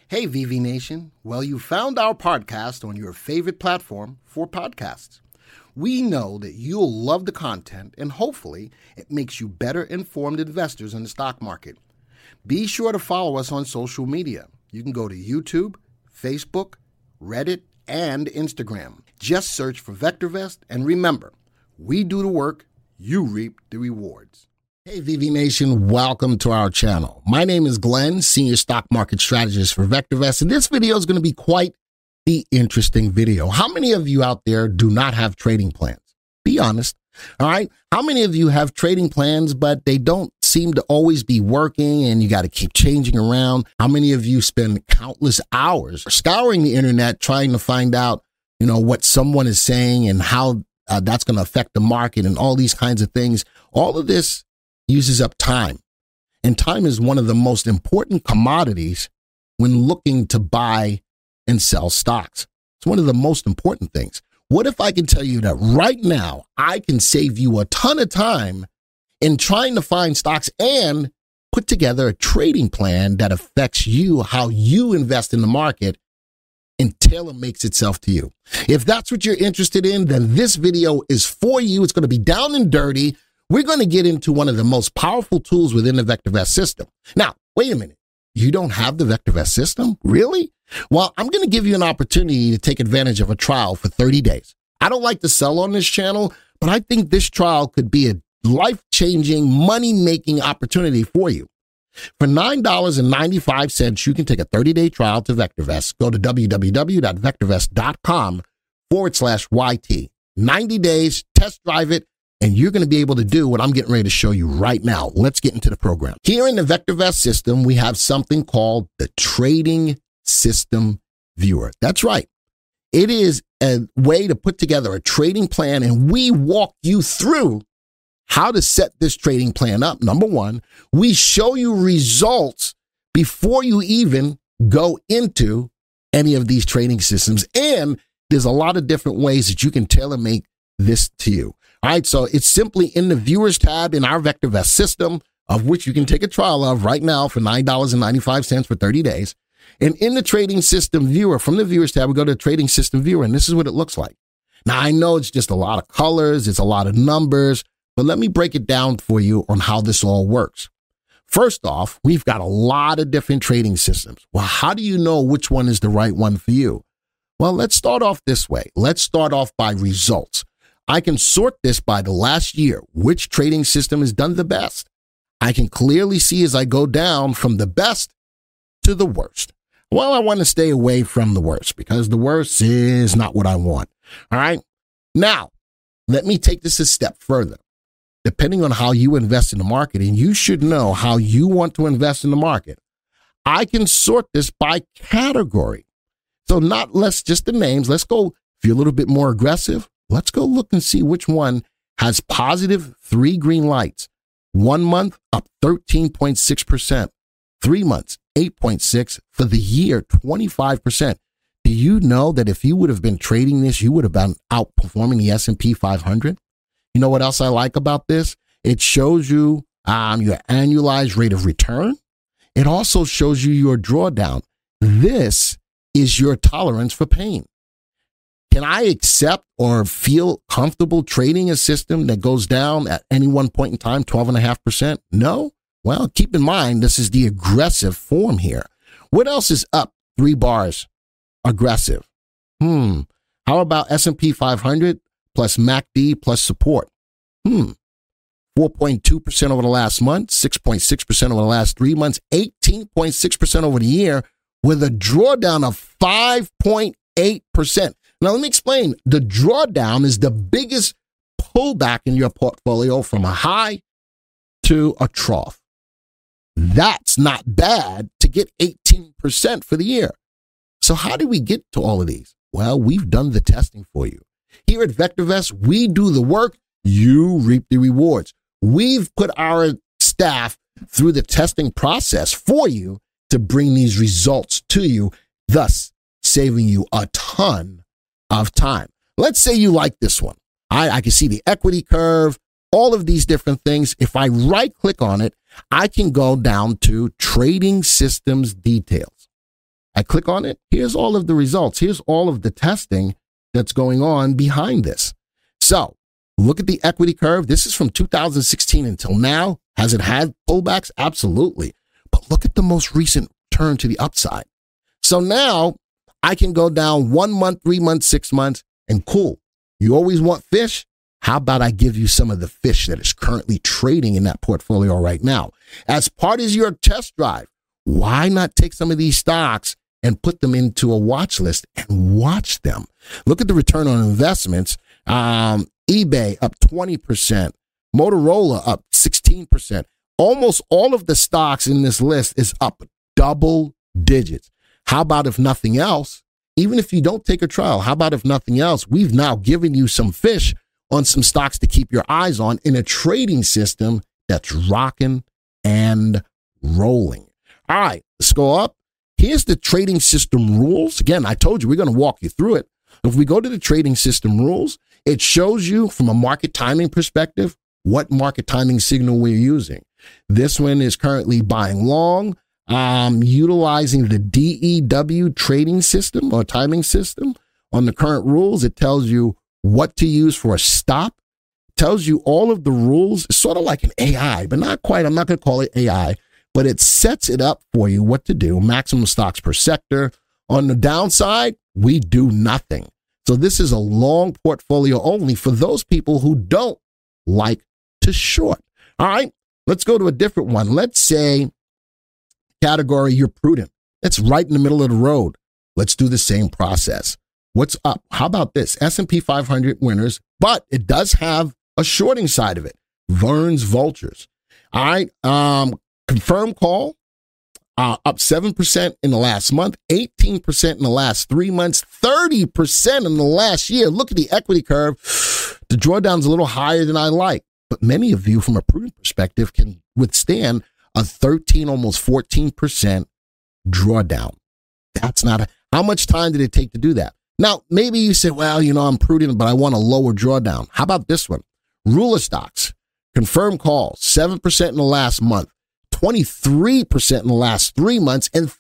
Hey, VV Nation. Well, you found our podcast on your favorite platform for podcasts. We know that you'll love the content and hopefully it makes you better informed investors in the stock market. Be sure to follow us on social media. You can go to YouTube, Facebook, Reddit, and Instagram. Just search for VectorVest and remember, we do the work, you reap the rewards. Hey, VV Nation, welcome to our channel. My name is Glenn, Senior Stock Market Strategist for VectorVest, and this video is going to be quite the interesting video. How many of you out there do not have trading plans? Be honest, all right? How many of you have trading plans, but they don't seem to always be working and you got to keep changing around? How many of you spend countless hours scouring the internet trying to find out, what someone is saying and how that's going to affect the market and all these kinds of things? All of this uses up time. And time is one of the most important commodities when looking to buy and sell stocks. It's one of the most important things. What if I can tell you that right now I can save you a ton of time in trying to find stocks and put together a trading plan that affects you, how you invest in the market, and tailor makes itself to you? If that's what you're interested in, then this video is for you. It's going to be down and dirty. We're going to get into one of the most powerful tools within the VectorVest system. Now, wait a minute. You don't have the VectorVest system? Really? Well, I'm going to give you an opportunity to take advantage of a trial for 30 days. I don't like to sell on this channel, but I think this trial could be a life-changing, money-making opportunity for you. For $9.95, you can take a 30-day trial to VectorVest. Go to www.vectorvest.com/YT. 90 days, test drive it, and you're going to be able to do what I'm getting ready to show you right now. Let's get into the program. Here in the VectorVest system, we have something called the Trading System Viewer. That's right. It is a way to put together a trading plan, and we walk you through how to set this trading plan up. Number one, we show you results before you even go into any of these trading systems, and there's a lot of different ways that you can tailor make this to you. All right, so it's simply in the Viewers tab in our VectorVest system, of which you can take a trial of right now for $9.95 for 30 days. And in the Trading System Viewer, from the Viewers tab, we go to the Trading System Viewer, and this is what it looks like. Now, I know it's just a lot of colors, it's a lot of numbers, but let me break it down for you on how this all works. First off, we've got a lot of different trading systems. Well, how do you know which one is the right one for you? Well, let's start off this way. Let's start off by results. I can sort this by the last year, which trading system has done the best. I can clearly see as I go down from the best to the worst. Well, I want to stay away from the worst because the worst is not what I want. All right. Now, let me take this a step further. Depending on how you invest in the market, and you should know how you want to invest in the market, I can sort this by category. So not less just the names. Let's go, if you're a little bit more aggressive, let's go look and see which one has positive 3 green lights. 1 month up 13.6%. 3 months, 8.6%. For the year, 25%. Do you know that if you would have been trading this, you would have been outperforming the S&P 500? You know what else I like about this? It shows you your annualized rate of return. It also shows you your drawdown. This is your tolerance for pain. Can I accept or feel comfortable trading a system that goes down at any one point in time, 12.5%? No? Well, keep in mind, this is the aggressive form here. What else is up 3 bars? Aggressive. How about S&P 500 plus MACD plus support? 4.2% over the last month, 6.6% over the last 3 months, 18.6% over the year, with a drawdown of 5.8%. Now, let me explain. The drawdown is the biggest pullback in your portfolio from a high to a trough. That's not bad to get 18% for the year. So how did we get to all of these? Well, we've done the testing for you. Here at VectorVest, we do the work, you reap the rewards. We've put our staff through the testing process for you to bring these results to you, thus saving you a ton of time. Let's say you like this one. I can see the equity curve, all of these different things. If I right click on it, I can go down to Trading Systems Details. I click on it. Here's all of the results. Here's all of the testing that's going on behind this. So look at the equity curve. This is from 2016 until now. Has it had pullbacks? Absolutely. But look at the most recent turn to the upside. So now I can go down 1 month, 3 months, 6 months, and cool. You always want fish? How about I give you some of the fish that is currently trading in that portfolio right now? As part of your test drive, why not take some of these stocks and put them into a watch list and watch them? Look at the return on investments. eBay up 20%, Motorola up 16%. Almost all of the stocks in this list is up double digits. How about if nothing else, even if you don't take a trial, how about if nothing else, we've now given you some fish on some stocks to keep your eyes on in a trading system that's rocking and rolling. All right, let's go up. Here's the trading system rules. Again, I told you we're going to walk you through it. If we go to the trading system rules, it shows you from a market timing perspective what market timing signal we're using. This one is currently buying long, utilizing the DEW trading system or timing system. On the current rules, it tells you what to use for a stop, tells you all of the rules. It's sort of like an AI, but not quite. I'm not going to call it AI, but it sets it up for you what to do. Maximum stocks per sector. On the downside, we do nothing. So this is a long portfolio only for those people who don't like to short. All right, let's go to a different one. Let's say category, you're prudent. It's right in the middle of the road. Let's do the same process. What's up? How about this? S&P 500 winners, but it does have a shorting side of it. Vern's Vultures. All right, confirm call. Up 7% in the last month, 18% in the last 3 months, 30% in the last year. Look at the equity curve. The drawdown's a little higher than I like, but many of you from a prudent perspective can withstand a 13, almost 14% drawdown. That's not how much time did it take to do that? Now, maybe you say, well, I'm prudent, but I want a lower drawdown. How about this one? Ruler stocks, confirm call, 7% in the last month. 23% in the last 3 months, and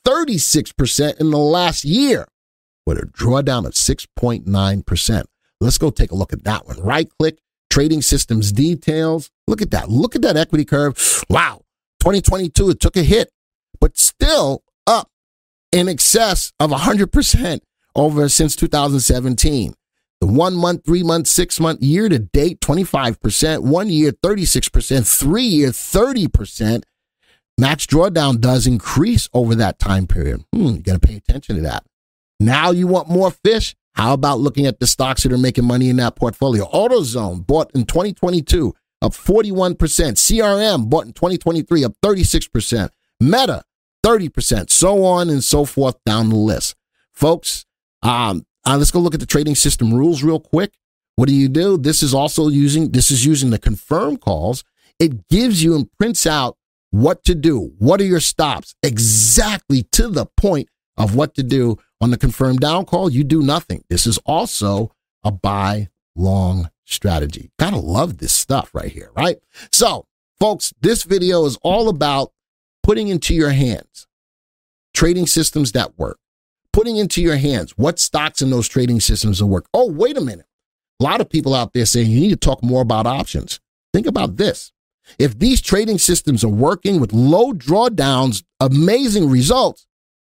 36% in the last year, with a drawdown of 6.9%. Let's go take a look at that one. Right click, trading systems details. Look at that. Look at that equity curve. Wow. 2022, it took a hit, but still up in excess of 100% over since 2017. The 1 month, 3 month, 6 month, year to date, 25%, 1 year, 36%, 3 year, 30%. Max drawdown does increase over that time period. You got to pay attention to that. Now you want more fish? How about looking at the stocks that are making money in that portfolio? AutoZone bought in 2022, up 41%. CRM bought in 2023, up 36%. Meta, 30%. So on and so forth down the list. Folks, let's go look at the trading system rules real quick. What do? This is using the confirm calls. It gives you and prints out what to do. What are your stops? Exactly to the point of what to do. On the confirmed down call, you do nothing. This is also a buy long strategy. Gotta love this stuff right here, right? So, folks, this video is all about putting into your hands trading systems that work. Putting into your hands what stocks in those trading systems will work. Oh, wait a minute. A lot of people out there saying you need to talk more about options. Think about this. If these trading systems are working with low drawdowns, amazing results,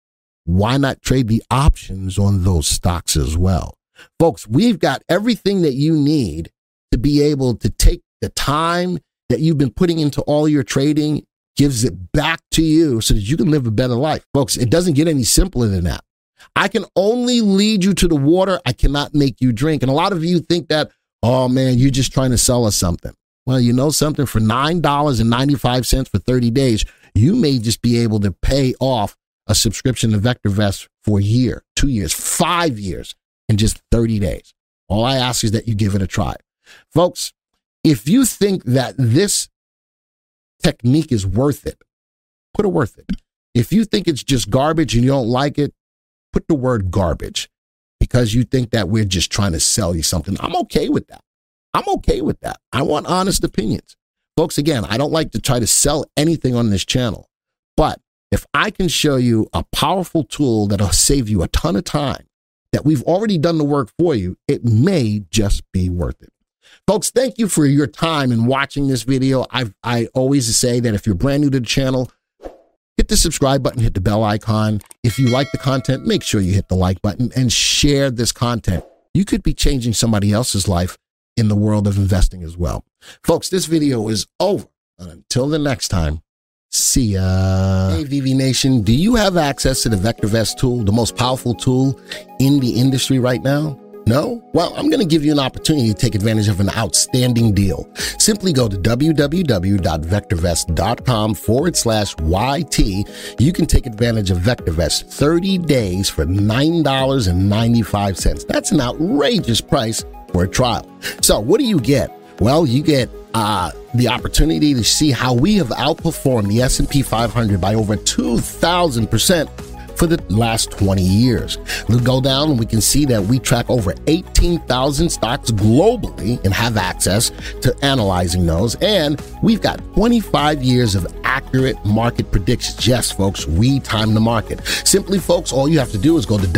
why not trade the options on those stocks as well? Folks, we've got everything that you need to be able to take the time that you've been putting into all your trading, gives it back to you so that you can live a better life. Folks, it doesn't get any simpler than that. I can only lead you to the water. I cannot make you drink. And a lot of you think that, oh man, you're just trying to sell us something. Well, you know something, for $9.95 for 30 days, you may just be able to pay off a subscription to VectorVest for a year, 2 years, 5 years in just 30 days. All I ask is that you give it a try. Folks, if you think that this technique is worth it, put a worth it. If you think it's just garbage and you don't like it, put the word garbage, because you think that we're just trying to sell you something. I'm okay with that. I want honest opinions. Folks, again, I don't like to try to sell anything on this channel, but if I can show you a powerful tool that'll save you a ton of time, that we've already done the work for you, it may just be worth it. Folks, thank you for your time in watching this video. I always say that if you're brand new to the channel, hit the subscribe button, hit the bell icon. If you like the content, make sure you hit the like button and share this content. You could be changing somebody else's life in the world of investing as well. Folks, this video is over. Until the next time, see ya. Hey, VV Nation, do you have access to the VectorVest tool, the most powerful tool in the industry right now? No? Well, I'm going to give you an opportunity to take advantage of an outstanding deal. Simply go to www.vectorvest.com/YT. You can take advantage of VectorVest 30 days for $9.95. That's an outrageous price for a trial. So what do you get? Well, you get the opportunity to see how we have outperformed the S&P 500 by over 2,000% for the last 20 years. We'll go down and we can see that we track over 18,000 stocks globally and have access to analyzing those. And we've got 25 years of accurate market predictions. Yes, folks, we time the market. Simply, folks, all you have to do is go to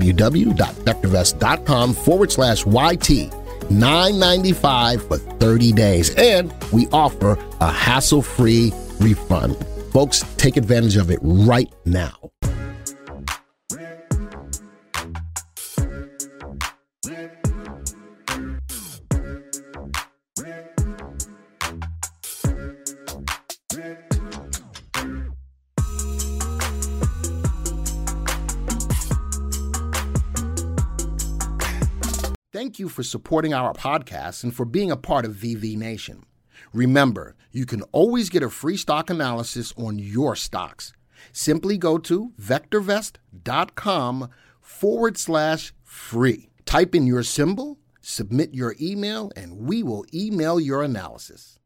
www.vectorvest.com/YT. $9.95 for 30 days. And we offer a hassle-free refund. Folks, take advantage of it right now. Thank you for supporting our podcast and for being a part of VV Nation. Remember, you can always get a free stock analysis on your stocks. Simply go to vectorvest.com/free. Type in your symbol, submit your email, and we will email your analysis.